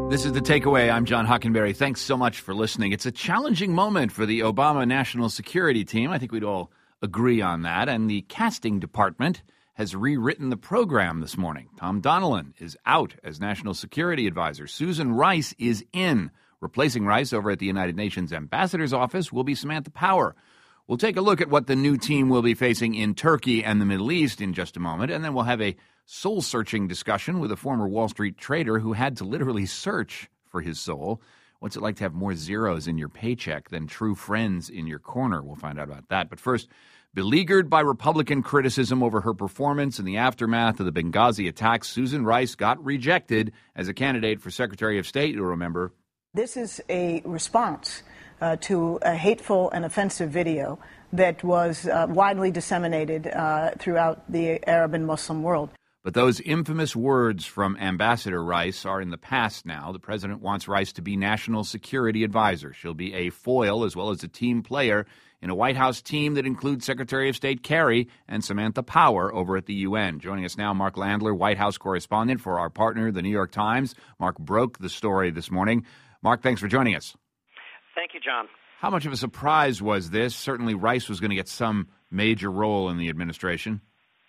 This is The Takeaway. I'm John Hockenberry. Thanks so much for listening. It's a challenging moment for the Obama National Security Team. I think we'd all agree on that. And the casting department has rewritten the program this morning. Tom Donilon is out as National Security Advisor. Susan Rice is in. Replacing Rice over at the United Nations Ambassador's Office will be Samantha Power. We'll take a look at what the new team will be facing in Turkey and the Middle East in just a moment, and then we'll have a soul-searching discussion with a former Wall Street trader who had to literally search for his soul. What's it like to have more zeros in your paycheck than true friends in your corner? We'll find out about that. But first, beleaguered by Republican criticism over her performance in the aftermath of the Benghazi attacks, Susan Rice got rejected as a candidate for Secretary of State, you'll remember. This is a response to a hateful and offensive video that was widely disseminated throughout the Arab and Muslim world. But those infamous words from Ambassador Rice are in the past now. The president wants Rice to be National Security Advisor. She'll be a foil as well as a team player in a White House team that includes Secretary of State Kerry and Samantha Power over at the UN. Joining us now, Mark Landler, White House correspondent for our partner, The New York Times. Mark broke the story this morning. Mark, thanks for joining us. Thank you, John. How much of a surprise was this? Certainly Rice was going to get some major role in the administration.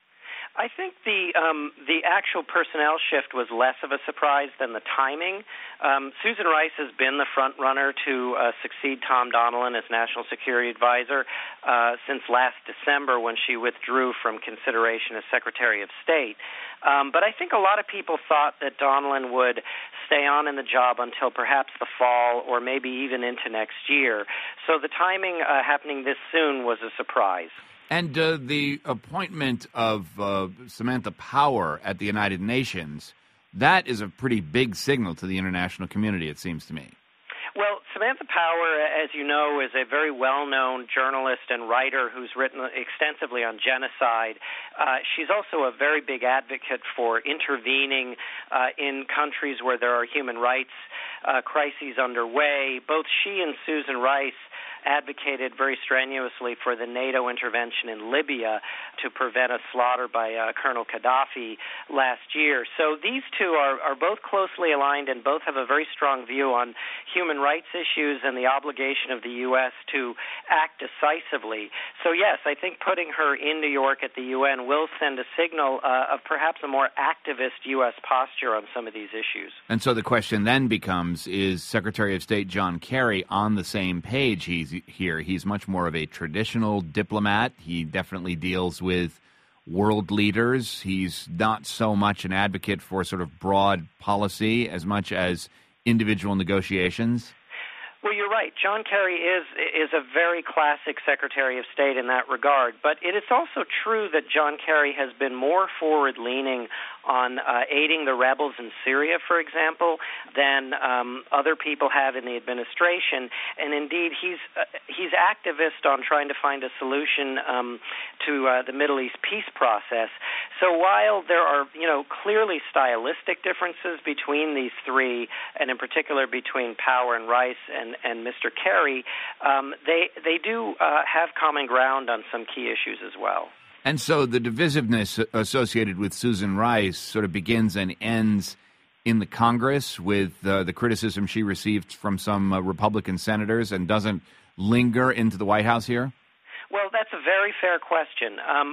I think the actual personnel shift was less of a surprise than the timing. Susan Rice has been the front runner to succeed Tom Donilon as National Security Advisor since last December when she withdrew from consideration as Secretary of State. But I think a lot of people thought that Donilon would stay on in the job until perhaps the fall or maybe even into next year. So the timing happening this soon was a surprise. And the appointment of Samantha Power at the United Nations, that is a pretty big signal to the international community, it seems to me. Well, Samantha Power, as you know, is a very well-known journalist and writer who's written extensively on genocide. She's also a very big advocate for intervening in countries where there are human rights crises underway. Both she and Susan Rice advocated very strenuously for the NATO intervention in Libya to prevent a slaughter by Colonel Gaddafi last year. So these two are both closely aligned and both have a very strong view on human rights issues and the obligation of the U.S. to act decisively. So yes, I think putting her in New York at the UN will send a signal of perhaps a more activist U.S. posture on some of these issues. And so the question then becomes, is Secretary of State John Kerry on the same page here? He's much more of a traditional diplomat. He definitely deals with world leaders. He's not so much an advocate for sort of broad policy as much as individual negotiations. Well, you're right. John Kerry is a very classic Secretary of State in that regard. But it is also true that John Kerry has been more forward-leaning on aiding the rebels in Syria, for example, than other people have in the administration. And indeed, he's activist on trying to find a solution to the Middle East peace process. So while there are, clearly stylistic differences between these three, and in particular between Power and Rice and Mr. Kerry, they do have common ground on some key issues as well. And so the divisiveness associated with Susan Rice sort of begins and ends in the Congress with the criticism she received from some Republican senators and doesn't linger into the White House here? Well, that's a very fair question.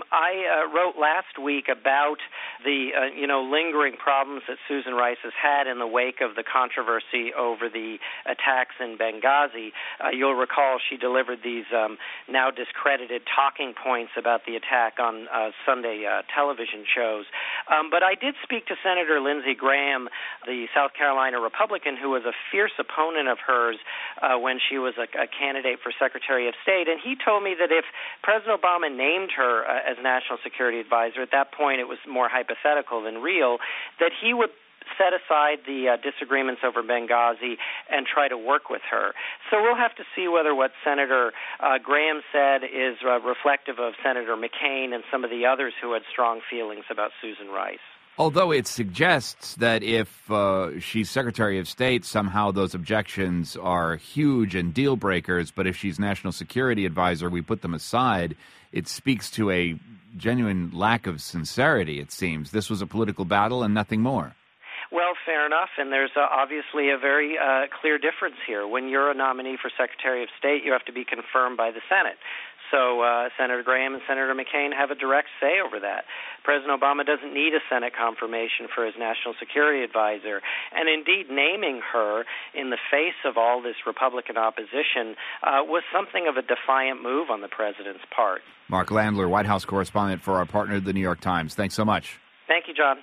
I wrote last week about the, lingering problems that Susan Rice has had in the wake of the controversy over the attacks in Benghazi. You'll recall she delivered these now discredited talking points about the attack on Sunday television shows. But I did speak to Senator Lindsey Graham, the South Carolina Republican, who was a fierce opponent of hers when she was a candidate for Secretary of State, and he told me that if President Obama named her as National Security Advisor, at that point it was more hypothetical than real, that he would set aside the disagreements over Benghazi and try to work with her. So we'll have to see whether what Senator Graham said is reflective of Senator McCain and some of the others who had strong feelings about Susan Rice. Although it suggests that if she's Secretary of State, somehow those objections are huge and deal breakers, but if she's National Security Advisor, we put them aside. It speaks to a genuine lack of sincerity, it seems. This was a political battle and nothing more. Well, fair enough, and there's obviously a very clear difference here. When you're a nominee for Secretary of State, you have to be confirmed by the Senate. So Senator Graham and Senator McCain have a direct say over that. President Obama doesn't need a Senate confirmation for his national security advisor. And indeed, naming her in the face of all this Republican opposition was something of a defiant move on the president's part. Mark Landler, White House correspondent for our partner, The New York Times. Thanks so much. Thank you, John.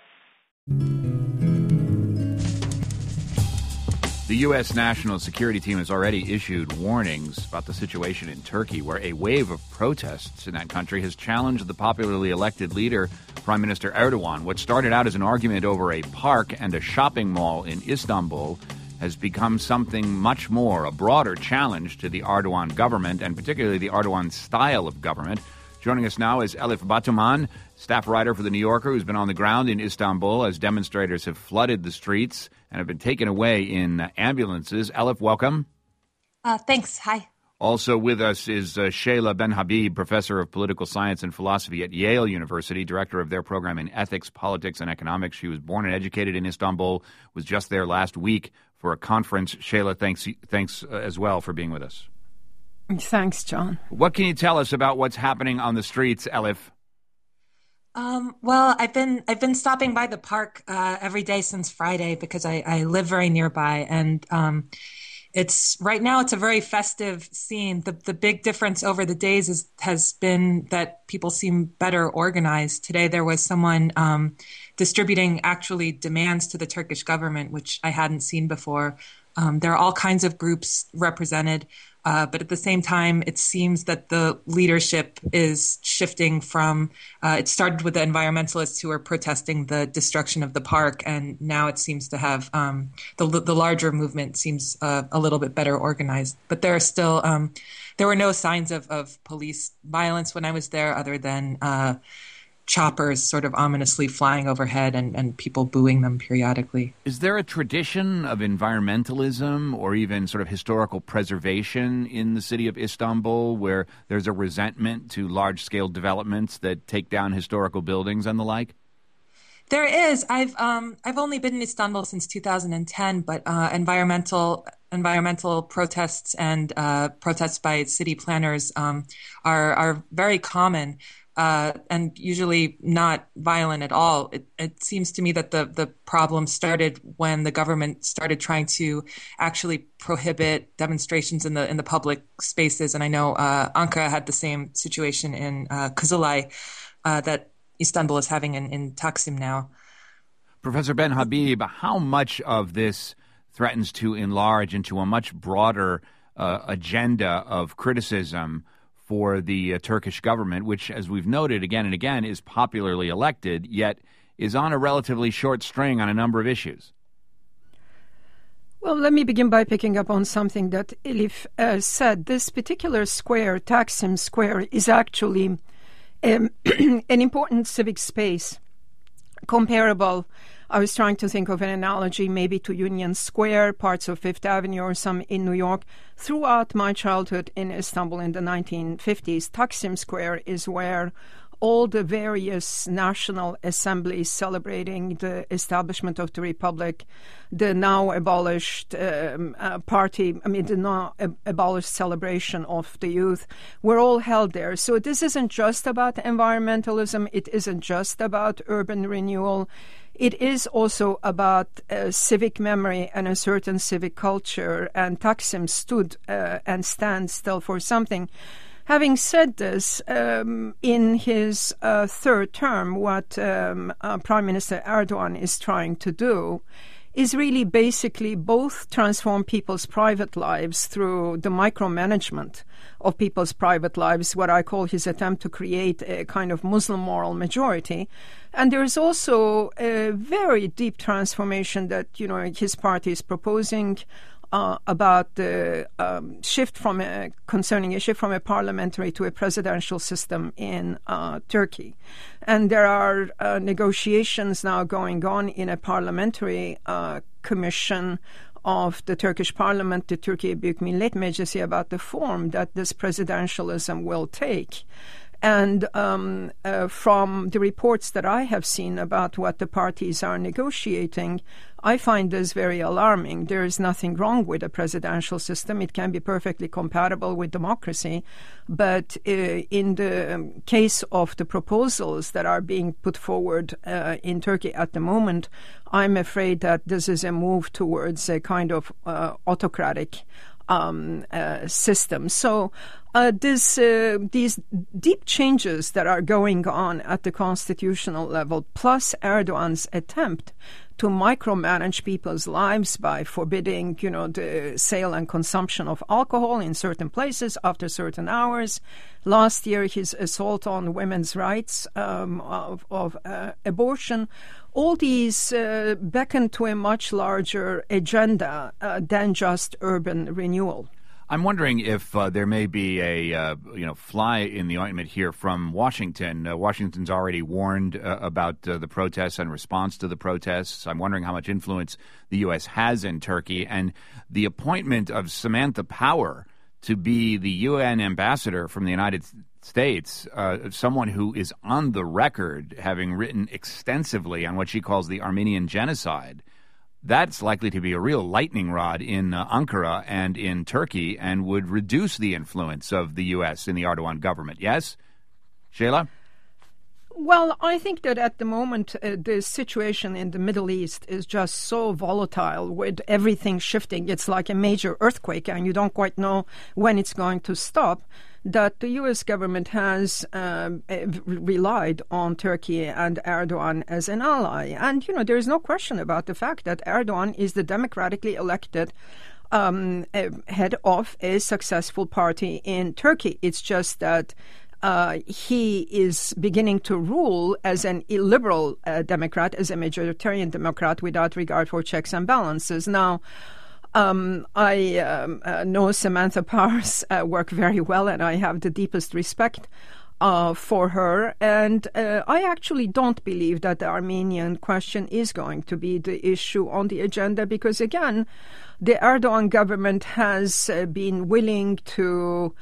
The U.S. National Security Team has already issued warnings about the situation in Turkey, where a wave of protests in that country has challenged the popularly elected leader, Prime Minister Erdogan. What started out as an argument over a park and a shopping mall in Istanbul has become something much more, a broader challenge to the Erdogan government, and particularly the Erdogan style of government. Joining us now is Elif Batuman, staff writer for The New Yorker, who's been on the ground in Istanbul as demonstrators have flooded the streets and have been taken away in ambulances. Elif, welcome. Thanks. Hi. Also with us is Shayla Ben-Habib, professor of political science and philosophy at Yale University, director of their program in ethics, politics, and economics. She was born and educated in Istanbul, was just there last week for a conference. Shayla, thanks as well for being with us. Thanks, John. What can you tell us about what's happening on the streets, Elif? Well, I've been stopping by the park every day since Friday because I live very nearby, and it's right now it's a very festive scene. The big difference over the days has been that people seem better organized. Today there was someone distributing actually demands to the Turkish government, which I hadn't seen before. There are all kinds of groups represented. But at the same time, it seems that the leadership is shifting from, it started with the environmentalists who were protesting the destruction of the park, and now it seems to have, the larger movement seems a little bit better organized. But there are still, there were no signs of police violence when I was there other than choppers sort of ominously flying overhead and people booing them periodically. Is there a tradition of environmentalism or even sort of historical preservation in the city of Istanbul where there's a resentment to large-scale developments that take down historical buildings and the like? There is. I've only been in Istanbul since 2010, but environmental protests and protests by city planners are very common. And usually not violent at all. It seems to me that the problem started when the government started trying to actually prohibit demonstrations in the public spaces. And I know Ankara had the same situation in Kızılay that Istanbul is having in Taksim now. Professor Ben-Habib, how much of this threatens to enlarge into a much broader agenda of criticism for the Turkish government, which, as we've noted again and again, is popularly elected, yet is on a relatively short string on a number of issues? Well, let me begin by picking up on something that Elif said. This particular square, Taksim Square, is actually an important civic space comparable. I was trying to think of an analogy maybe to Union Square, parts of Fifth Avenue or some in New York. Throughout my childhood in Istanbul in the 1950s, Taksim Square is where all the various national assemblies celebrating the establishment of the Republic, the now abolished the now abolished celebration of the youth, were all held there. So this isn't just about environmentalism. It isn't just about urban renewal. It is also about civic memory and a certain civic culture, and Taksim stood and stands still for something. Having said this, in his third term, what Prime Minister Erdogan is trying to do is really basically both transform people's private lives through the micromanagement of people's private lives, what I call his attempt to create a kind of Muslim moral majority. And there is also a very deep transformation that, his party is proposing about the shift from a parliamentary to a presidential system in Turkey. And there are negotiations now going on in a parliamentary commission of the Turkish parliament, the Türkiye Büyük Millet Meclisi, about the form that this presidentialism will take. And from the reports that I have seen about what the parties are negotiating, I find this very alarming. There is nothing wrong with a presidential system. It can be perfectly compatible with democracy. But in the case of the proposals that are being put forward in Turkey at the moment, I'm afraid that this is a move towards a kind of autocratic system. So these deep changes that are going on at the constitutional level, plus Erdogan's attempt to micromanage people's lives by forbidding, the sale and consumption of alcohol in certain places after certain hours. Last year, his assault on women's rights of abortion. All these beckon to a much larger agenda than just urban renewal. I'm wondering if there may be a fly in the ointment here from Washington. Washington's already warned about the protests and response to the protests. I'm wondering how much influence the U.S. has in Turkey, and the appointment of Samantha Power to be the UN ambassador from the United States, someone who is on the record having written extensively on what she calls the Armenian genocide. That's likely to be a real lightning rod in Ankara and in Turkey and would reduce the influence of the U.S. in the Erdogan government. Yes? Shayla? Well, I think that at the moment, the situation in the Middle East is just so volatile with everything shifting. It's like a major earthquake, and you don't quite know when it's going to stop, that the U.S. government has relied on Turkey and Erdogan as an ally. And, there is no question about the fact that Erdogan is the democratically elected head of a successful party in Turkey. It's just that he is beginning to rule as an illiberal Democrat, as a majoritarian Democrat, without regard for checks and balances. Now, I know Samantha Power's work very well, and I have the deepest respect for her. And I actually don't believe that the Armenian question is going to be the issue on the agenda because, again, the Erdogan government has been willing to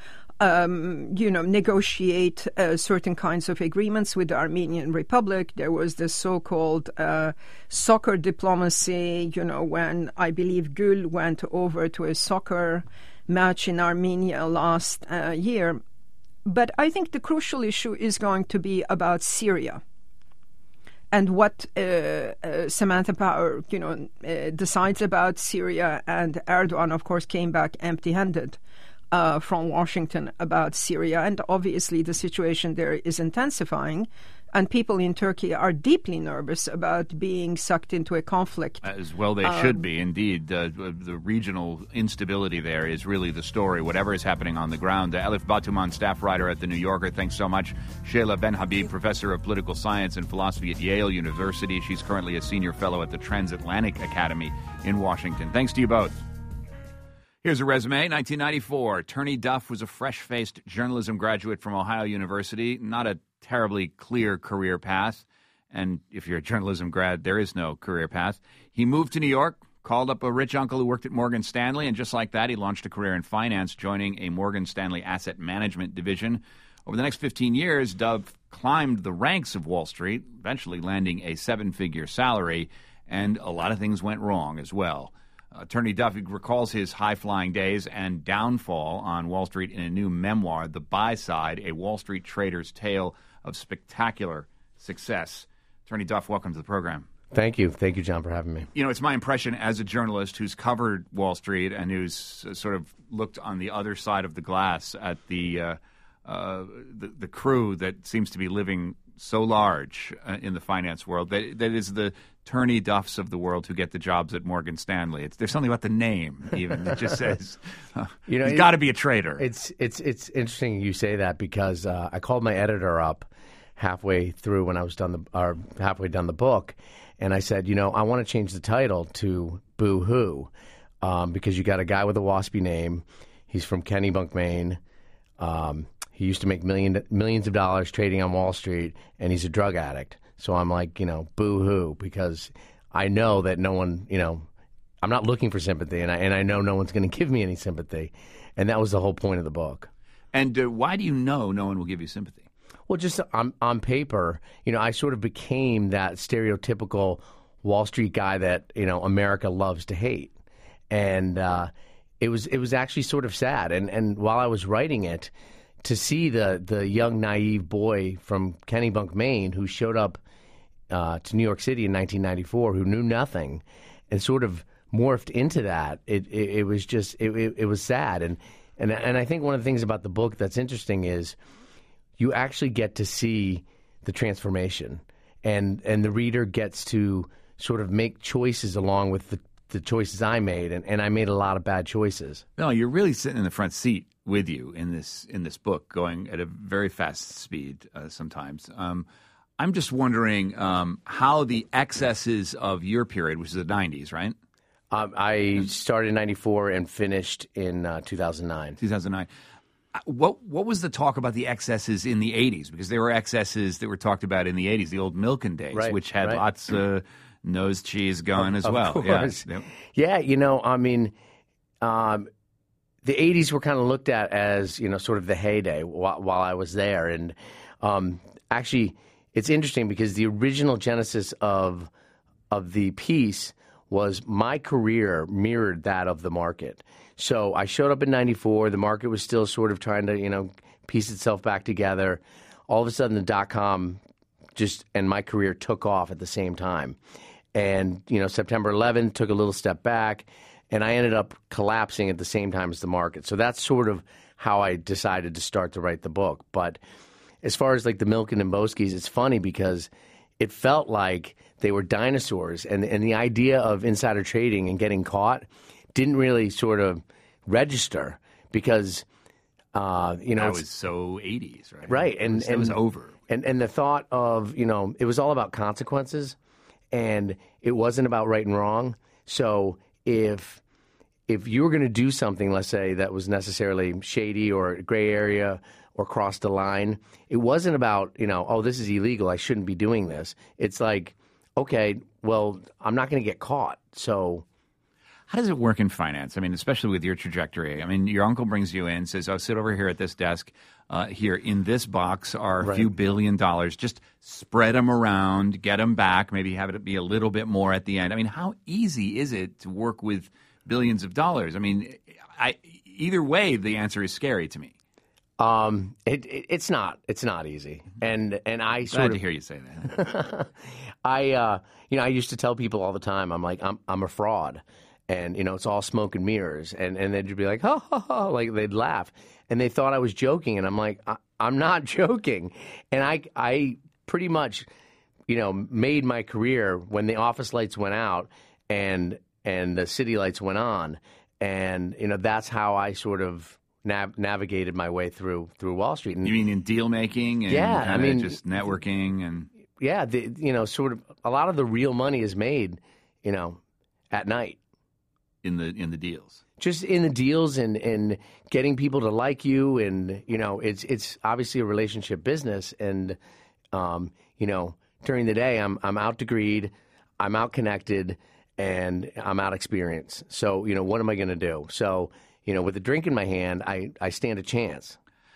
negotiate certain kinds of agreements with the Armenian Republic. There was the so-called soccer diplomacy, when I believe Gül went over to a soccer match in Armenia last year. But I think the crucial issue is going to be about Syria and what Samantha Power, decides about Syria. And Erdogan, of course, came back empty-handed from Washington about Syria. And obviously the situation there is intensifying. And people in Turkey are deeply nervous about being sucked into a conflict. As well they should be, indeed. The regional instability there is really the story, whatever is happening on the ground. Elif Batuman, staff writer at The New Yorker, thanks so much. Shayla Ben-Habib, professor of political science and philosophy at Yale University. She's currently a senior fellow at the Transatlantic Academy in Washington. Thanks to you both. Here's a resume. 1994, Turney Duff was a fresh-faced journalism graduate from Ohio University. Not a terribly clear career path. And if you're a journalism grad, there is no career path. He moved to New York, called up a rich uncle who worked at Morgan Stanley, and just like that, he launched a career in finance, joining a Morgan Stanley asset management division. Over the next 15 years, Duff climbed the ranks of Wall Street, eventually landing a seven-figure salary, and a lot of things went wrong as well. Turney Duff recalls his high-flying days and downfall on Wall Street in a new memoir, The Buy Side, A Wall Street Trader's Tale of Spectacular Success. Turney Duff, welcome to the program. Thank you. Thank you, John, for having me. It's my impression as a journalist who's covered Wall Street and who's sort of looked on the other side of the glass at the crew that seems to be living so large in the finance world, that is the Turney Duffs of the world who get the jobs at Morgan Stanley. There's something about the name even that just says he's got to be a trader. It's interesting you say that because I called my editor up halfway through when I was halfway done the book, and I said, I want to change the title to Boo Hoo because you got a guy with a waspy name. He's from Kennebunk, Maine. He used to make millions of dollars trading on Wall Street, and he's a drug addict. So I'm like, boo-hoo, because I know that no one, I'm not looking for sympathy, and I know no one's going to give me any sympathy. And that was the whole point of the book. And why do you know no one will give you sympathy? Well, just on paper, I sort of became that stereotypical Wall Street guy that, America loves to hate. And it was actually sort of sad. And while I was writing it, to see the young, naive boy from Kennebunk, Maine, who showed up to New York City in 1994, who knew nothing, and sort of morphed into that, it was just it was sad. And I think one of the things about the book that's interesting is you actually get to see the transformation, and the reader gets to sort of make choices along with the choices I made, and I made a lot of bad choices. No, you're really sitting in the front seat with you in this book, going at a very fast speed sometimes. I'm just wondering how the excesses of your period, which is the 90s, right? I started in 94 and finished in 2009. 2009. What was the talk about the excesses in the 80s? Because there were excesses that were talked about in the 80s, the old Milken days, right, which had right. lots of nose cheese going as well. Of course. Yeah, the 80s were kind of looked at as, sort of the heyday while I was there. And actually, it's interesting because the original genesis of the piece was my career mirrored that of the market. So I showed up in 94. The market was still sort of trying to, piece itself back together. All of a sudden, the dot-com and my career took off at the same time. And, September 11th took a little step back, and I ended up collapsing at the same time as the market. So that's sort of how I decided to start to write the book. But as far as like the Milken and Boesky's, it's funny because it felt like they were dinosaurs, and the idea of insider trading and getting caught didn't really sort of register because, that was so 80s, right? Right. It was over. And the thought of, it was all about consequences, and it wasn't about right and wrong. So if you were going to do something, let's say, that was necessarily shady or gray area or crossed the line, it wasn't about, oh, this is illegal, I shouldn't be doing this. It's like, okay, well, I'm not going to get caught, so... How does it work in finance? I mean, especially with your trajectory. I mean, your uncle brings you in, says, "Oh, sit over here at this desk. Here in this box are a few $1 billion. Just spread them around, get them back, maybe have it be a little bit more at the end." I mean, how easy is it to work with billions of dollars? I mean, either way, the answer is scary to me. It's not easy, and I sort Glad of to hear you say that. I used to tell people all the time, I'm like, I'm a fraud. And, it's all smoke and mirrors. And they'd be like, ha, ha, ha, like they'd laugh. And they thought I was joking. And I'm like, I'm not joking. And I pretty much, made my career when the office lights went out and the city lights went on. And, that's how I sort of navigated my way through Wall Street. And, you mean in deal making and yeah, just networking and yeah, sort of a lot of the real money is made, at night. In the deals, just in the deals and getting people to like you, and it's obviously a relationship business, and during the day I'm out degreed, I'm out connected, and I'm out experienced. So what am I going to do? So with a drink in my hand, I stand a chance.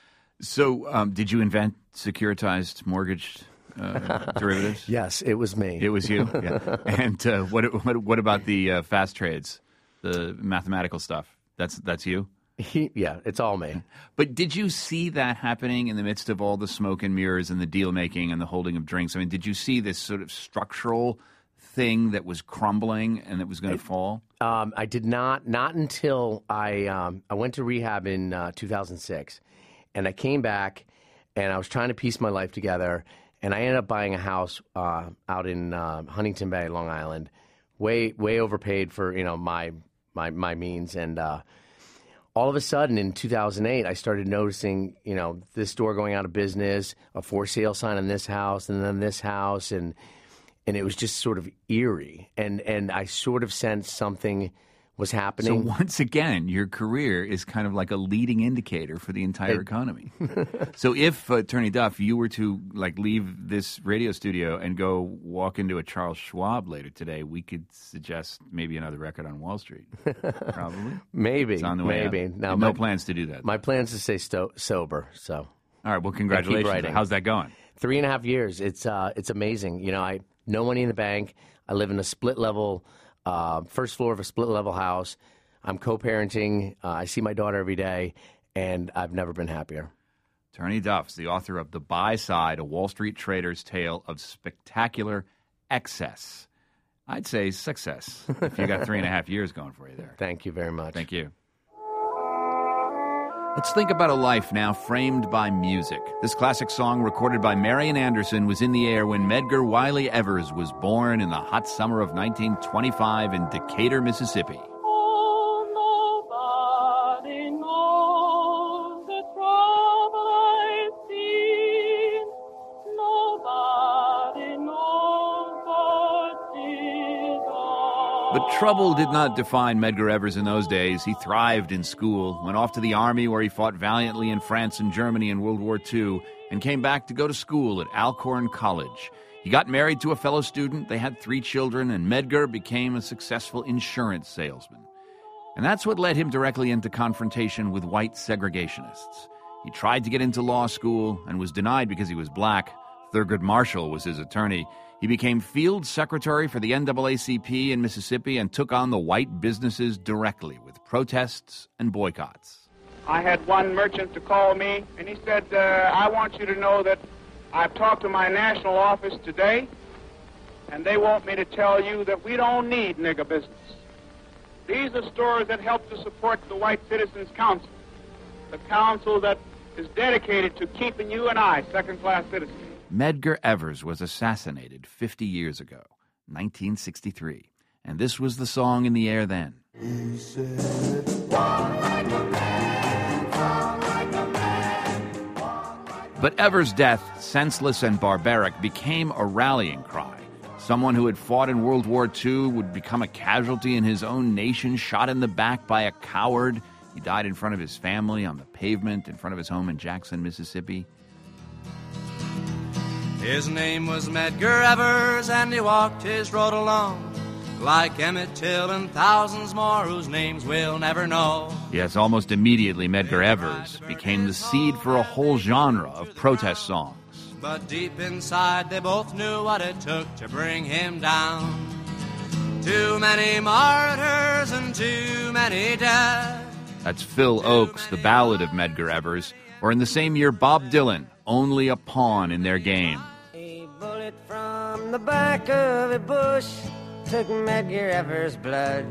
So did you invent securitized mortgage derivatives? Yes, it was me. It was you. Yeah. And what about the fast trades? The mathematical stuff, that's you? Yeah, it's all me. But did you see that happening in the midst of all the smoke and mirrors and the deal making and the holding of drinks? I mean, did you see this sort of structural thing that was crumbling and that was going to fall? I did not until I went to rehab in 2006. And I came back, and I was trying to piece my life together, and I ended up buying a house out in Huntington Bay, Long Island, way overpaid for my means, and all of a sudden in 2008 I started noticing this store going out of business, a for sale sign on this house, and then this house, and it was just sort of eerie, and I sort of sensed something was happening. So once again, your career is kind of like a leading indicator for the entire economy. So if, Attorney Duff, you were to leave this radio studio and go walk into a Charles Schwab later today, we could suggest maybe another record on Wall Street. Probably. Maybe. It's on the way maybe. up. Now, no plans to do that. My plans to stay sober, so... All right, well, congratulations. writing. How's that going? 3.5 years. It's amazing. You know, I no money in the bank. I live in a split-level, first floor of a split-level house. I'm co-parenting. I see my daughter every day, and I've never been happier. Turney Duff's the author of The Buy Side, a Wall Street trader's tale of spectacular excess. I'd say success, if you got 3.5 years going for you there. Thank you very much. Thank you. Let's think about a life now framed by music. This classic song, recorded by Marian Anderson, was in the air when Medgar Wiley Evers was born in the hot summer of 1925 in Decatur, Mississippi. But trouble did not define Medgar Evers in those days. He thrived in school, went off to the army where he fought valiantly in France and Germany in World War II, and came back to go to school at Alcorn College. He got married to a fellow student, they had 3 children, and Medgar became a successful insurance salesman. And that's what led him directly into confrontation with white segregationists. He tried to get into law school and was denied because he was black. Thurgood Marshall was his attorney. He became field secretary for the NAACP in Mississippi and took on the white businesses directly with protests and boycotts. I had one merchant to call me, and he said, I want you to know that I've talked to my national office today, and they want me to tell you that we don't need nigger business. These are stores that help to support the White Citizens Council, the council that is dedicated to keeping you and I second-class citizens. Medgar Evers was assassinated 50 years ago, 1963, and this was the song in the air then. He said, "Walk like a man, talk like a man, walk like a." But Evers' death, senseless and barbaric, became a rallying cry. Someone who had fought in World War II would become a casualty in his own nation, shot in the back by a coward. He died in front of his family on the pavement in front of his home in Jackson, Mississippi. His name was Medgar Evers, and he walked his road alone, like Emmett Till and thousands more whose names we'll never know. Yes, almost immediately Medgar Evers became the seed for a whole genre of protest songs. But deep inside they both knew what it took to bring him down. Too many martyrs and too many dead. That's Phil Oakes, the ballad of Medgar Evers, or in the same year Bob Dylan, Only a Pawn in Their Game. A bullet from the back of a bush took Medgar Evers' blood.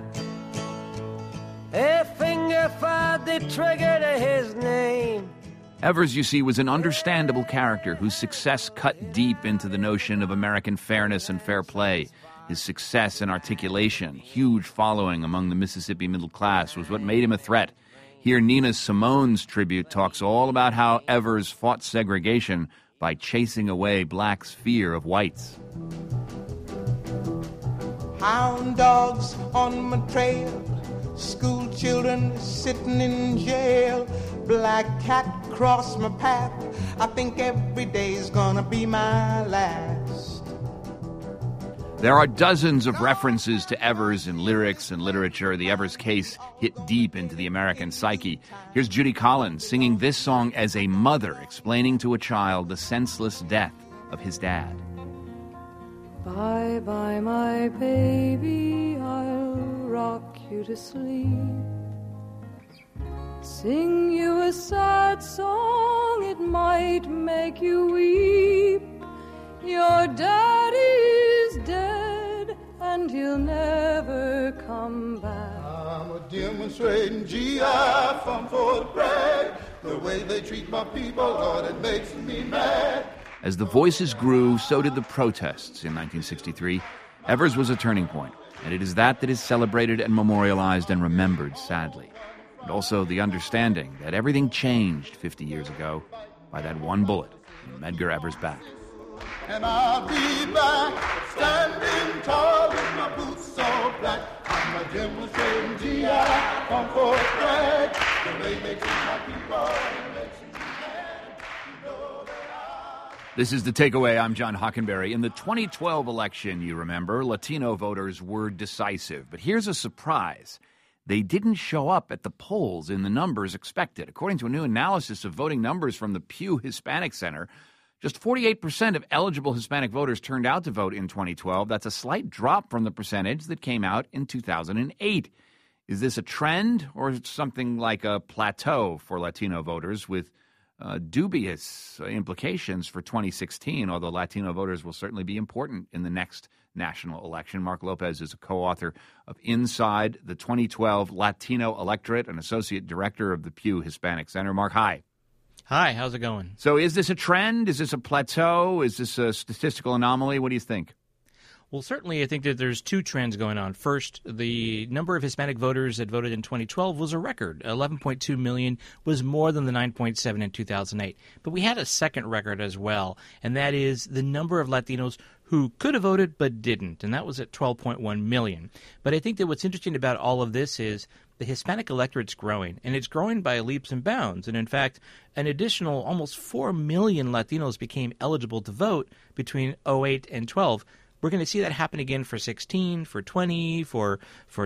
A finger fired the trigger to his name. Evers, you see, was an understandable character whose success cut deep into the notion of American fairness and fair play. His success and articulation, huge following among the Mississippi middle class, was what made him a threat. Here, Nina Simone's tribute talks all about how Evers fought segregation by chasing away blacks' fear of whites. Hound dogs on my trail, school children sitting in jail, black cat cross my path, I think every day's gonna be my last. There are dozens of references to Evers in lyrics and literature. The Evers case hit deep into the American psyche. Here's Judy Collins singing this song as a mother explaining to a child the senseless death of his dad. Bye-bye, my baby, I'll rock you to sleep. Sing you a sad song, it might make you weep. Your daddy's dead, and he'll never come back. I'm a demonstrating GI from Fort Bragg. The way they treat my people, Lord, it makes me mad. As the voices grew, so did the protests in 1963. Evers was a turning point, and it is that is celebrated and memorialized and remembered, sadly. And also the understanding that everything changed 50 years ago by that one bullet in Medgar Evers' back. And I'll be back, standing tall with my boots so black. I'm a demonstrating GI from Fort Bragg. The way they treat my people, it makes me mad. You know that This is The Takeaway. I'm John Hockenberry. In the 2012 election, you remember, Latino voters were decisive. But here's a surprise. they didn't show up at the polls in the numbers expected. According to a new analysis of voting numbers from the Pew Hispanic Center, just 48% of eligible Hispanic voters turned out to vote in 2012. That's a slight drop from the percentage that came out in 2008. Is this a trend or something like a plateau for Latino voters with dubious implications for 2016, although Latino voters will certainly be important in the next national election? Mark Lopez is a co-author of Inside the 2012 Latino Electorate and associate director of the Pew Hispanic Center. Mark, hi. Hi, how's it going? So is this a trend? Is this a plateau? Is this a statistical anomaly? What do you think? Well, certainly I think that there's two trends going on. First, the number of Hispanic voters that voted in 2012 was a record. 11.2 million was more than the 9.7 in 2008. But we had a second record as well, and that is the number of Latinos who could have voted but didn't, and that was at 12.1 million. But I think that what's interesting about all of this is the Hispanic electorate's growing, and it's growing by leaps and bounds. And in fact, an additional almost 4 million Latinos became eligible to vote between 08 and 12. We're going to see that happen again for 16, for 20, for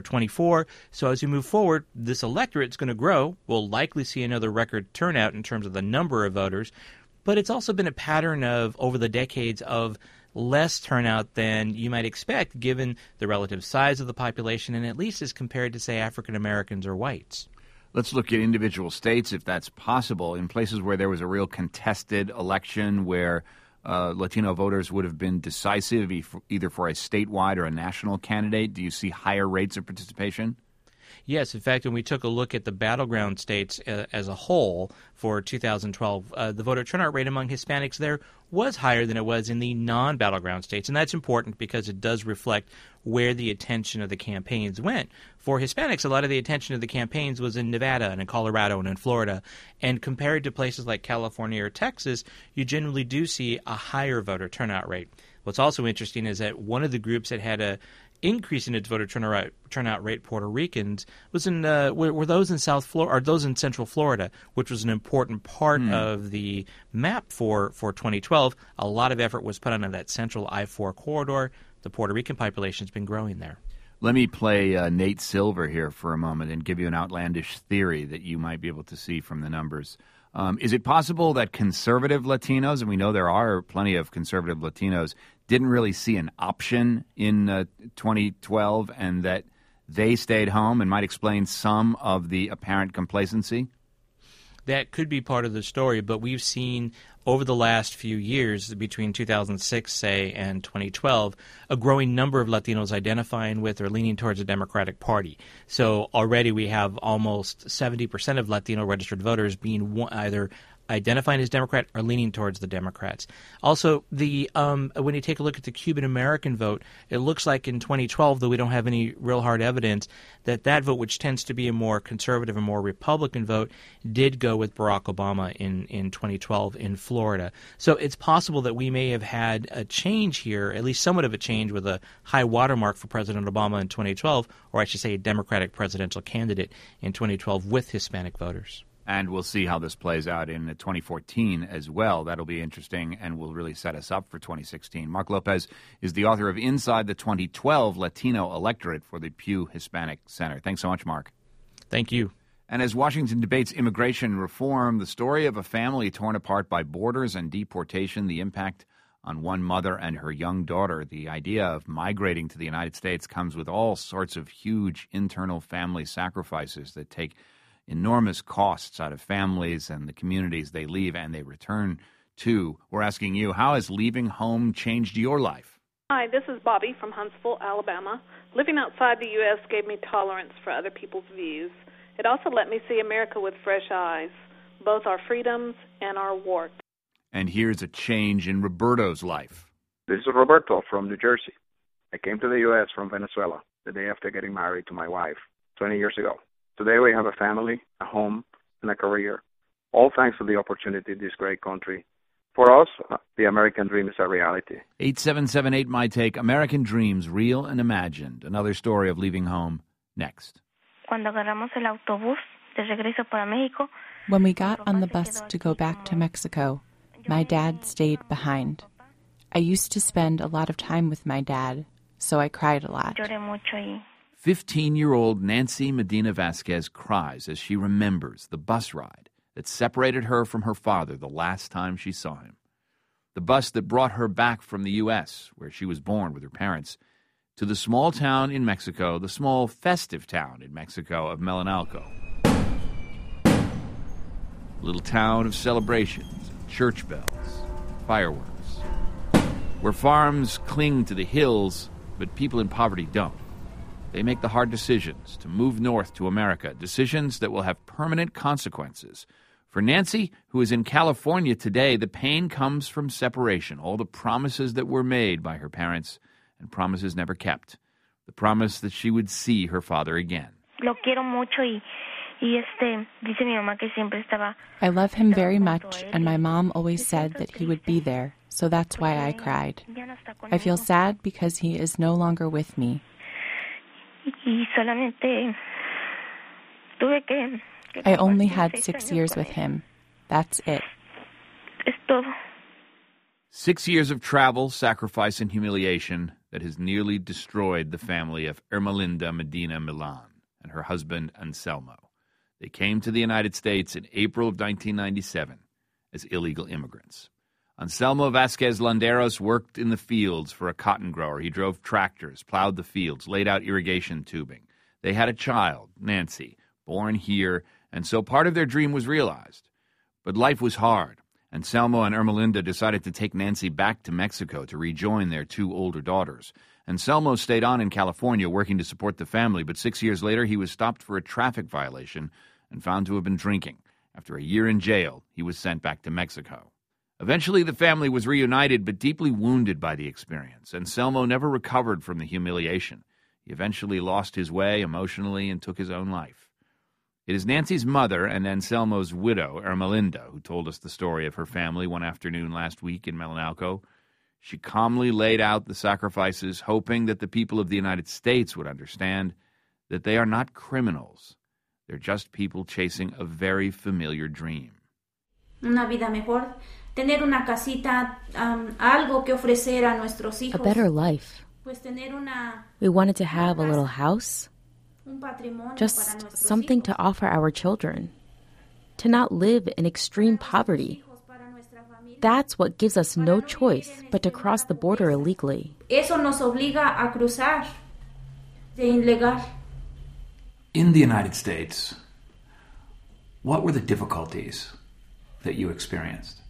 24. So as we move forward, this electorate is going to grow. We'll likely see another record turnout in terms of the number of voters. But it's also been a pattern of, over the decades, of less turnout than you might expect given the relative size of the population, and at least as compared to, say, African Americans or whites. Let's look at individual states, if that's possible, in places where there was a real contested election where Latino voters would have been decisive either for a statewide or a national candidate. Do you see higher rates of participation? Yes. In fact, when we took a look at the battleground states as a whole for 2012, the voter turnout rate among Hispanics there was higher than it was in the non-battleground states. And that's important because it does reflect where the attention of the campaigns went. For Hispanics, a lot of the attention of the campaigns was in Nevada and in Colorado and in Florida. And compared to places like California or Texas, you generally do see a higher voter turnout rate. What's also interesting is that one of the groups that had a increase in its voter turnout rate, Puerto Ricans, was in were those in South Florida or those in Central Florida, which was an important part of the map for 2012. A lot of effort was put on that central I-4 corridor. The Puerto Rican population has been growing there. Let me play Nate Silver here for a moment and give you an outlandish theory that you might be able to see from the numbers. Is it possible that conservative Latinos, and we know there are plenty of conservative Latinos, didn't really see an option in 2012 and that they stayed home and might explain some of the apparent complacency? That could be part of the story, but we've seen over the last few years, between 2006, say, and 2012, a growing number of Latinos identifying with or leaning towards the Democratic Party. So already we have almost 70% of Latino registered voters being either identifying as Democrat or leaning towards the Democrats. Also, when you take a look at the Cuban-American vote, it looks like in 2012, though we don't have any real hard evidence, that vote, which tends to be a more conservative and more Republican vote, did go with Barack Obama in 2012 in Florida. So it's possible that we may have had a change here, at least somewhat of a change with a high watermark for President Obama in 2012, or I should say a Democratic presidential candidate in 2012 with Hispanic voters. And we'll see how this plays out in 2014 as well. That'll be interesting and will really set us up for 2016. Mark Lopez is the author of Inside the 2012 Latino Electorate for the Pew Hispanic Center. Thanks so much, Mark. Thank you. And as Washington debates immigration reform, the story of a family torn apart by borders and deportation, the impact on one mother and her young daughter. The idea of migrating to the United States comes with all sorts of huge internal family sacrifices that take enormous costs out of families and the communities they leave and they return to. We're asking you, how has leaving home changed your life? Hi, this is Bobby from Huntsville, Alabama. Living outside the U.S. gave me tolerance for other people's views. It also let me see America with fresh eyes, both our freedoms and our warts. And here's a change in Roberto's life. This is Roberto from New Jersey. I came to the U.S. from Venezuela the day after getting married to my wife 20 years ago. Today we have a family, a home, and a career, all thanks to the opportunity in this great country. For us, the American dream is a reality. 8778 My Take, American Dreams, Real and Imagined. Another story of leaving home, next. When we got on the bus to go back to Mexico, my dad stayed behind. I used to spend a lot of time with my dad, so I cried a lot. 15-year-old Nancy Medina Vasquez cries as she remembers the bus ride that separated her from her father the last time she saw him. The bus that brought her back from the U.S., where she was born with her parents, to the small town in Mexico, the small festive town in Mexico of Melinalco. A little town of celebrations, church bells, fireworks, where farms cling to the hills, but people in poverty don't. They make the hard decisions to move north to America, decisions that will have permanent consequences. For Nancy, who is in California today, the pain comes from separation, all the promises that were made by her parents and promises never kept. The promise that she would see her father again. Lo quiero mucho y dice mi mamá que siempre estaba. I love him very much, and my mom always said that he would be there, so that's why I cried. I feel sad because he is no longer with me. I only had 6 years with him. That's it. 6 years of travel, sacrifice, and humiliation that has nearly destroyed the family of Ermelinda Medina Milan and her husband Anselmo. They came to the United States in April of 1997 as illegal immigrants. Anselmo Vasquez Landeros worked in the fields for a cotton grower. He drove tractors, plowed the fields, laid out irrigation tubing. They had a child, Nancy, born here, and so part of their dream was realized. But life was hard. Anselmo and Ermelinda decided to take Nancy back to Mexico to rejoin their two older daughters. Anselmo stayed on in California working to support the family, but 6 years later he was stopped for a traffic violation and found to have been drinking. After a year in jail, he was sent back to Mexico. Eventually, the family was reunited, but deeply wounded by the experience. Anselmo never recovered from the humiliation. He eventually lost his way emotionally and took his own life. It is Nancy's mother and Anselmo's widow, Ermelinda, who told us the story of her family one afternoon last week in Melinalco. She calmly laid out the sacrifices, hoping that the people of the United States would understand that they are not criminals. They're just people chasing a very familiar dream. Una vida mejor. Tener una casita, algo que ofrecer a nuestros hijos. A better life. We wanted to have a little house, just something to offer our children, to not live in extreme poverty. That's what gives us no choice but to cross the border illegally. Eso nos obliga a cruzar de ilegal. In the United States, what were the difficulties that you experienced?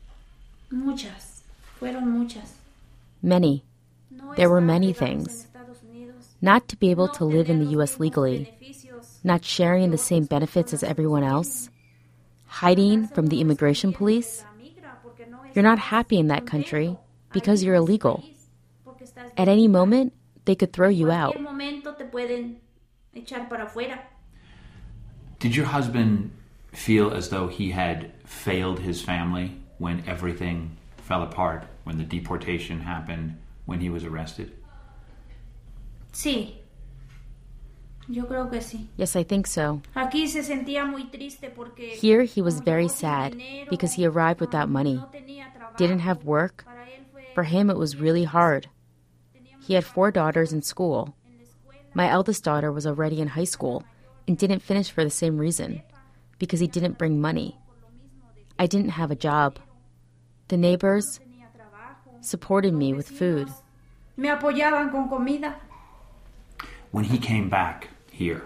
Muchas. Fueron muchas. Many. There were many things. Not to be able to live in the U.S. legally, not sharing the same benefits as everyone else, hiding from the immigration police. You're not happy in that country because you're illegal. At any moment, they could throw you out. Did your husband feel as though he had failed his family when everything fell apart, when the deportation happened, when he was arrested? Sí. Yo creo que sí. Yes, I think so. Aquí se sentía muy triste porque Here he was very sad because he arrived without money, didn't have work. For him, it was really hard. He had 4 daughters in school. My eldest daughter was already in high school and didn't finish for the same reason, because he didn't bring money. I didn't have a job. The neighbors supported me with food. Me apoyaban con comida. When he came back here,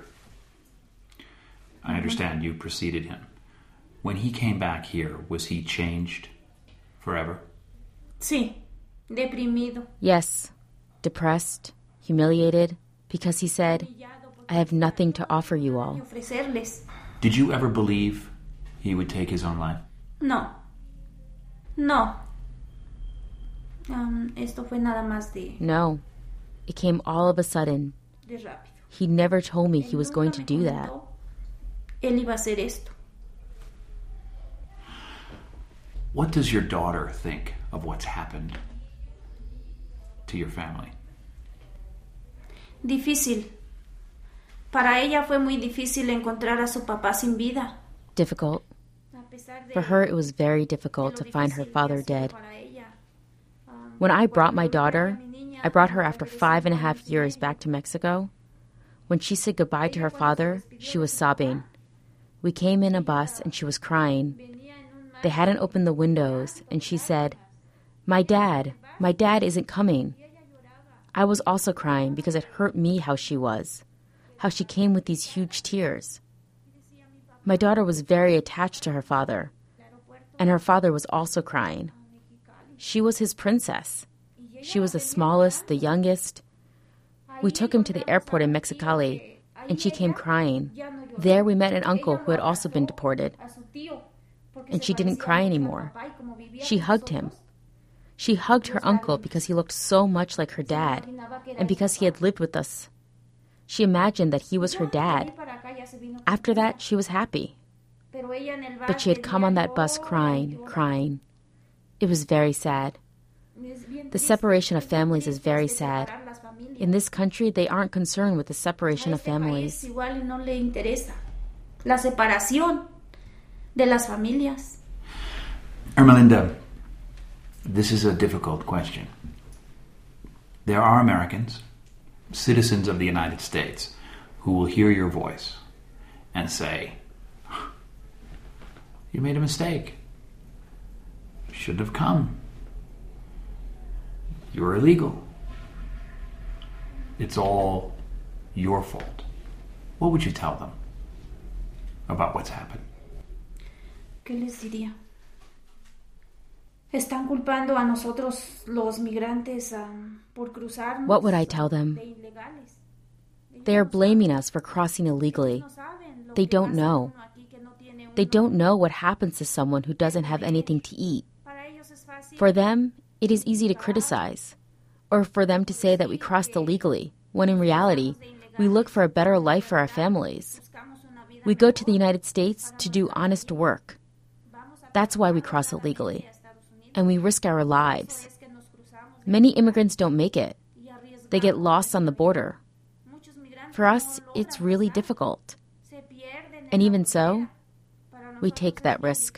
I understand you preceded him. When he came back here, was he changed forever? Sí, deprimido. Yes, depressed, humiliated, because he said, I have nothing to offer you all. Did you ever believe he would take his own life? No. Esto fue nada más de... No. It came all of a sudden. He never told me he was going to do that. Él iba a hacer esto. What does your daughter think of what's happened to your family? Difícil. Para ella fue muy difícil encontrar a su papá sin vida. Difficult. For her, it was very difficult to find her father dead. When I brought my daughter, I brought her after 5.5 years back to Mexico. When she said goodbye to her father, she was sobbing. We came in a bus and she was crying. They hadn't opened the windows, and she said, my dad isn't coming. I was also crying because it hurt me how she was, how she came with these huge tears. My daughter was very attached to her father, and her father was also crying. She was his princess. She was the smallest, the youngest. We took him to the airport in Mexicali, and she came crying. There we met an uncle who had also been deported, and she didn't cry anymore. She hugged him. She hugged her uncle because he looked so much like her dad, and because he had lived with us. She imagined that he was her dad. After that, she was happy. But she had come on that bus crying. It was very sad. The separation of families is very sad. In this country, they aren't concerned with the separation of families. La separación de las familias. Ermelinda, this is a difficult question. There are Americans, citizens of the United States, who will hear your voice and say, you made a mistake. You shouldn't have come. You're illegal. It's all your fault. What would you tell them about what's happened? ¿Qué les diría? Están culpando a nosotros los migrantes por cruzarnos. What would I tell them? They are blaming us for crossing illegally. They don't know. They don't know what happens to someone who doesn't have anything to eat. For them, it is easy to criticize, or for them to say that we crossed illegally, when in reality, we look for a better life for our families. We go to the United States to do honest work. That's why we cross illegally. And we risk our lives. Many immigrants don't make it. They get lost on the border. For us, it's really difficult. And even so, we take that risk.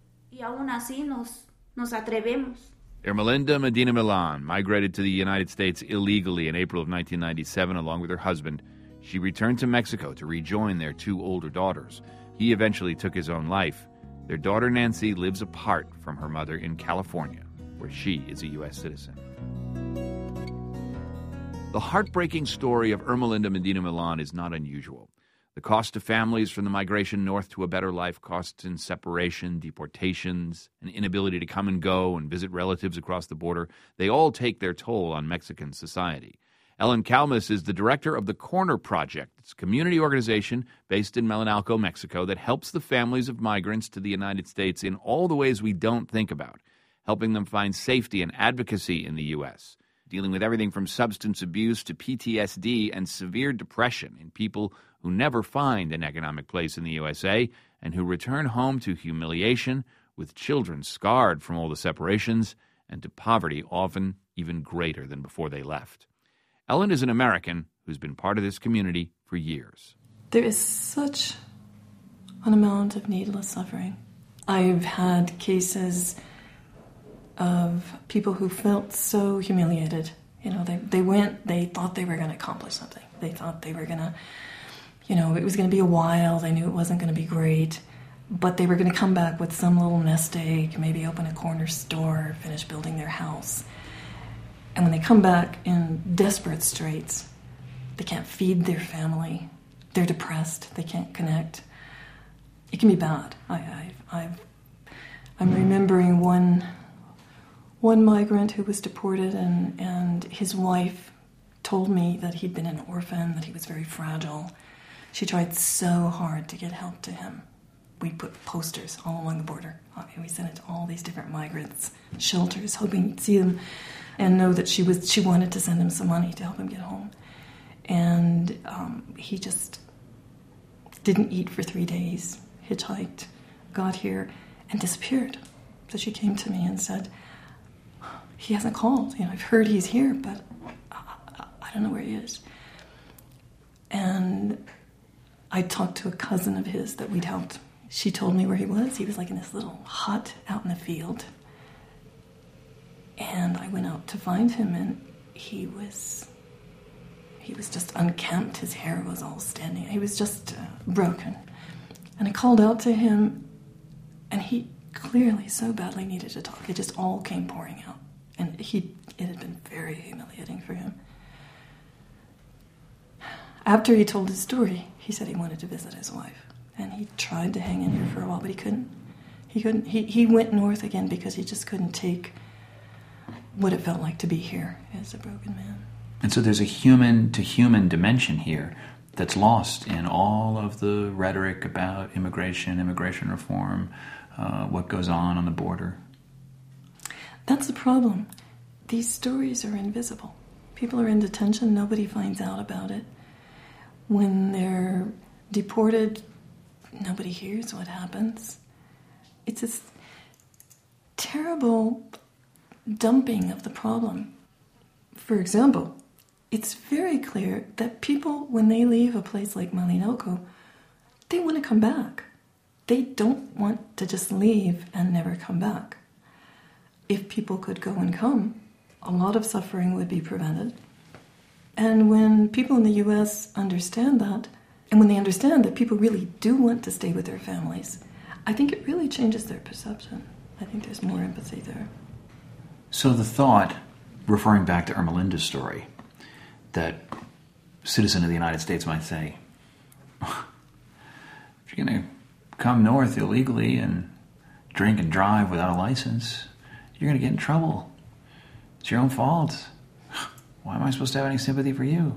Ermelinda Medina Millan migrated to the United States illegally in April of 1997 along with her husband. She returned to Mexico to rejoin their two older daughters. He eventually took his own life. Their daughter Nancy lives apart from her mother in California, where she is a U.S. citizen. The heartbreaking story of Ermelinda Medina Millan is not unusual. The cost to families from the migration north to a better life, costs in separation, deportations, an inability to come and go and visit relatives across the border, they all take their toll on Mexican society. Ellen Kalmus is the director of the Corner Project. It's a community organization based in Melinalco, Mexico, that helps the families of migrants to the United States in all the ways we don't think about, helping them find safety and advocacy in the U.S., dealing with everything from substance abuse to PTSD and severe depression in people who never find an economic place in the USA and who return home to humiliation, with children scarred from all the separations, and to poverty often even greater than before they left. Ellen is an American who's been part of this community for years. There is such an amount of needless suffering. I've had cases of people who felt so humiliated. You know, they went, they thought they were going to accomplish something. They thought they were going to, it was going to be a while. They knew it wasn't going to be great. But they were going to come back with some little nest egg, maybe open a corner store, finish building their house. And when they come back in desperate straits, they can't feed their family. They're depressed. They can't connect. It can be bad. I'm remembering one migrant who was deported, and his wife told me that he'd been an orphan, that he was very fragile. She tried so hard to get help to him. We put posters all along the border. We sent it to all these different migrants' shelters, hoping you'd see them and know that she wanted to send him some money to help him get home. And he just didn't eat for 3 days, hitchhiked, got here, and disappeared. So she came to me and said, he hasn't called. I've heard he's here, but I don't know where he is. And I talked to a cousin of his that we'd helped. She told me where he was. He was like in this little hut out in the field. And I went out to find him, and he was He was just unkempt. His hair was all standing. He was just broken. And I called out to him, and he clearly so badly needed to talk. It just all came pouring out. And it had been very humiliating for him. After he told his story, he said he wanted to visit his wife. And he tried to hang in here for a while, but he couldn't. He went north again because he just couldn't take what it felt like to be here as a broken man. And so there's a human-to-human dimension here that's lost in all of the rhetoric about immigration reform, what goes on the border. That's the problem. These stories are invisible. People are in detention. Nobody finds out about it. When they're deported, nobody hears what happens. It's this terrible dumping of the problem. For example, it's very clear that people, when they leave a place like Malinalco, they want to come back. They don't want to just leave and never come back. If people could go and come, a lot of suffering would be prevented. And when people in the U.S. understand that, and when they understand that people really do want to stay with their families, I think it really changes their perception. I think there's more empathy there. So the thought, referring back to Ermelinda's story, that a citizen of the United States might say, if you're going to come north illegally and drink and drive without a license, you're going to get in trouble. It's your own fault. Why am I supposed to have any sympathy for you?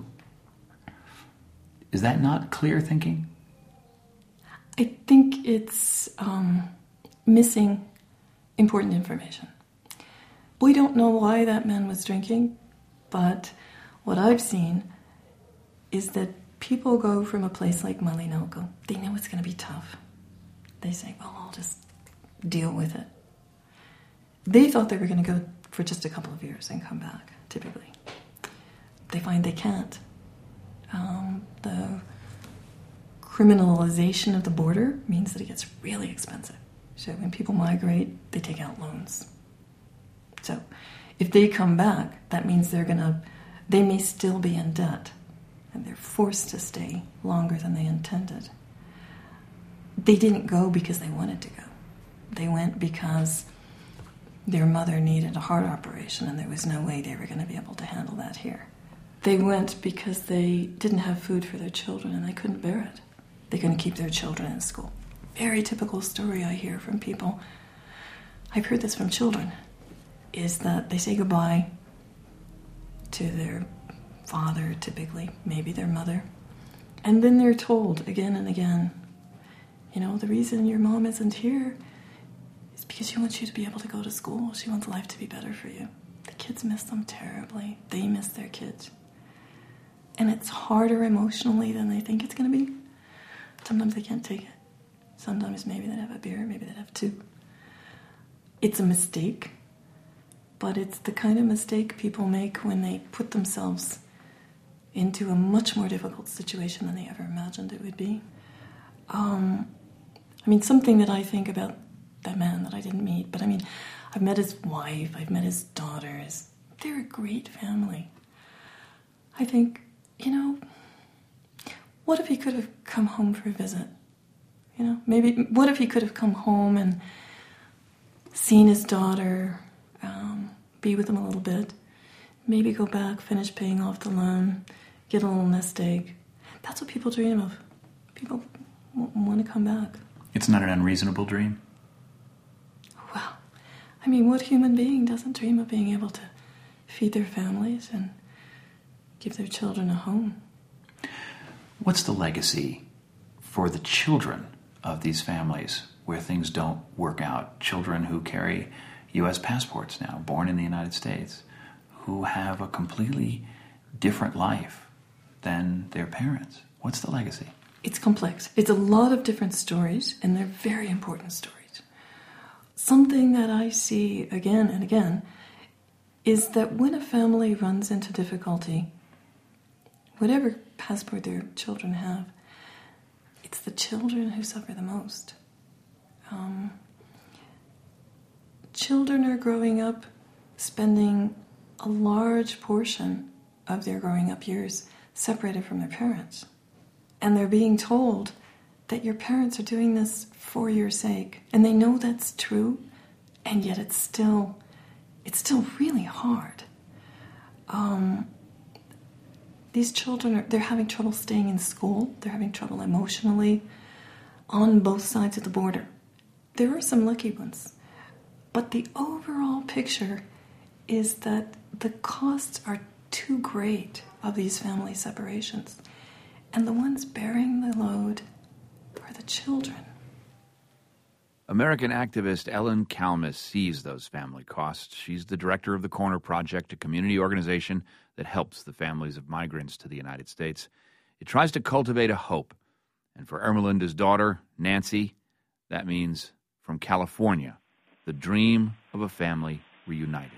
Is that not clear thinking? I think it's missing important information. We don't know why that man was drinking, but what I've seen is that people go from a place like Malinalco. They know it's going to be tough. They say, well, I'll just deal with it. They thought they were going to go for just a couple of years and come back, typically. They find they can't. The criminalization of the border means that it gets really expensive. So when people migrate, they take out loans. So if they come back, that means they may still be in debt, and they're forced to stay longer than they intended. They didn't go because they wanted to go. They went because their mother needed a heart operation, and there was no way they were going to be able to handle that here. They went because they didn't have food for their children, and they couldn't bear it. They couldn't keep their children in school. Very typical story I hear from people. I've heard this from children, is that they say goodbye to their father, typically, maybe their mother, and then they're told again and again, the reason your mom isn't here is because she wants you to be able to go to school. She wants life to be better for you. The kids miss them terribly. They miss their kids. And it's harder emotionally than they think it's going to be. Sometimes they can't take it. Sometimes maybe they'd have a beer, maybe they'd have two. It's a mistake, but it's the kind of mistake people make when they put themselves into a much more difficult situation than they ever imagined it would be. Something that I think about that man that I didn't meet, but I've met his wife, I've met his daughters. They're a great family. I think, what if he could have come home for a visit? What if he could have come home and seen his daughter, be with him a little bit, maybe go back, finish paying off the loan, get a little nest egg. That's what people dream of. People want to come back. It's not an unreasonable dream? Well, what human being doesn't dream of being able to feed their families and give their children a home? What's the legacy for the children of these families where things don't work out? Children who carry U.S. passports now, born in the United States, who have a completely different life than their parents. What's the legacy? It's complex. It's a lot of different stories, and they're very important stories. Something that I see again and again is that when a family runs into difficulty, whatever passport their children have, it's the children who suffer the most. Children are growing up spending a large portion of their growing up years separated from their parents. And they're being told that your parents are doing this for your sake. And they know that's true, and yet it's still really hard. These children, they're having trouble staying in school. They're having trouble emotionally on both sides of the border. There are some lucky ones. But the overall picture is that the costs are too great of these family separations. And the ones bearing the load are the children. American activist Ellen Kalmus sees those family costs. She's the director of the Corner Project, a community organization that helps the families of migrants to the United States. It tries to cultivate a hope. And for Ermelinda's daughter, Nancy, that means from California, the dream of a family reunited.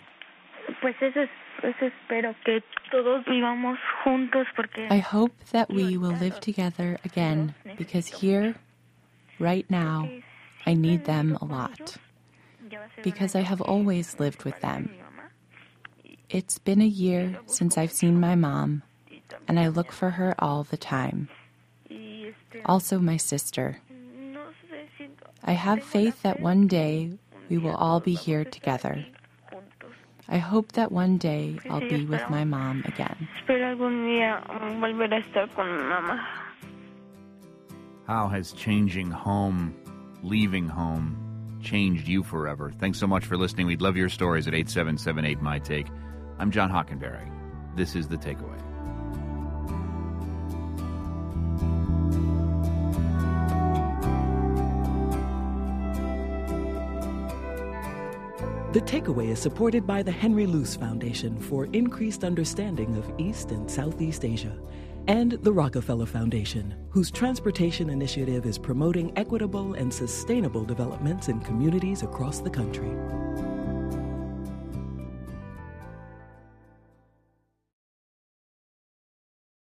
I hope that we will live together again, because here, right now, I need them a lot. Because I have always lived with them. It's been a year since I've seen my mom, and I look for her all the time. Also my sister. I have faith that one day we will all be here together. I hope that one day I'll be with my mom again. How has changing home, leaving home, changed you forever? Thanks so much for listening. We'd love your stories at 8778-MY-TAKE. I'm John Hockenberry. This is The Takeaway. The Takeaway is supported by the Henry Luce Foundation for increased understanding of East and Southeast Asia, and the Rockefeller Foundation, whose transportation initiative is promoting equitable and sustainable developments in communities across the country.